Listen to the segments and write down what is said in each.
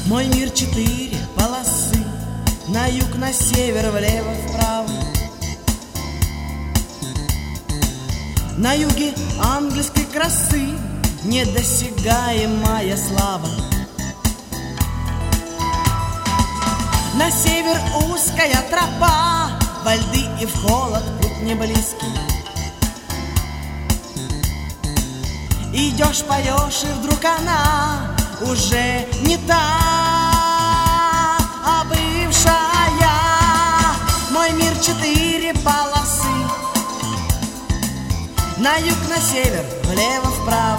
Мой мир четыре полосы, на юг, на север, влево, вправо. На юге ангельской красы недосягаемая слава. На север узкая тропа, во льды и в холод путь не близкий. Идешь, поешь, и вдруг она уже не та, а бывшая. Мой мир четыре полосы, на юг, на север, влево, вправо.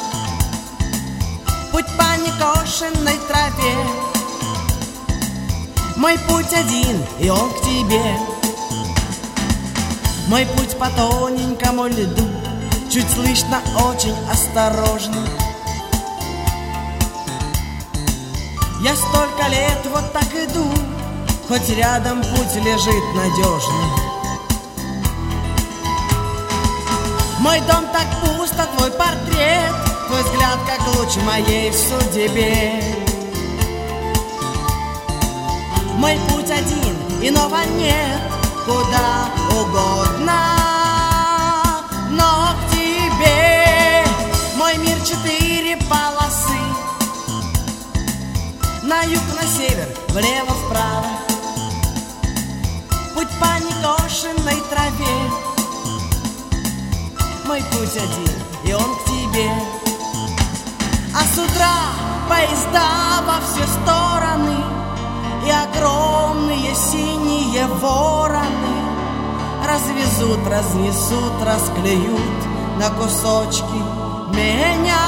Путь по некошенной тропе, мой путь один, и он к тебе. Мой путь по тоненькому льду, чуть слышно, очень осторожно. Я столько лет вот так иду, хоть рядом путь лежит надежно. Мой дом так пуст, а твой портрет, твой взгляд как луч моей в судьбе. Мой путь один, иного нет, куда угодно, но к тебе. Мой мир четыре полосы, на юг, на север, влево, вправо. Путь по некошенной траве, мой путь один, и он к тебе. А с утра поезда во все стороны, и огромные синие вороны развезут, разнесут, расклеют на кусочки меня.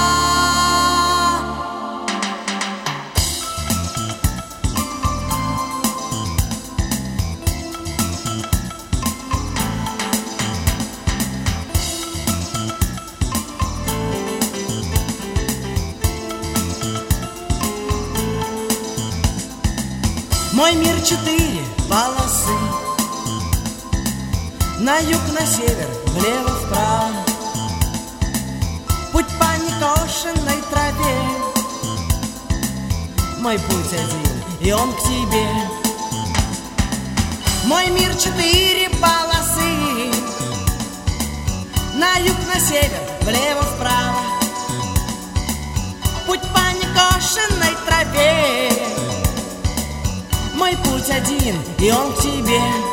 Мой мир четыре полосы, на юг, на север, влево, вправо. Путь по некошенной траве, мой путь один, и он к тебе. Мой мир четыре полосы, на юг, на север, влево, вправо. Путь по некошенной траве, мой путь один, и он к тебе.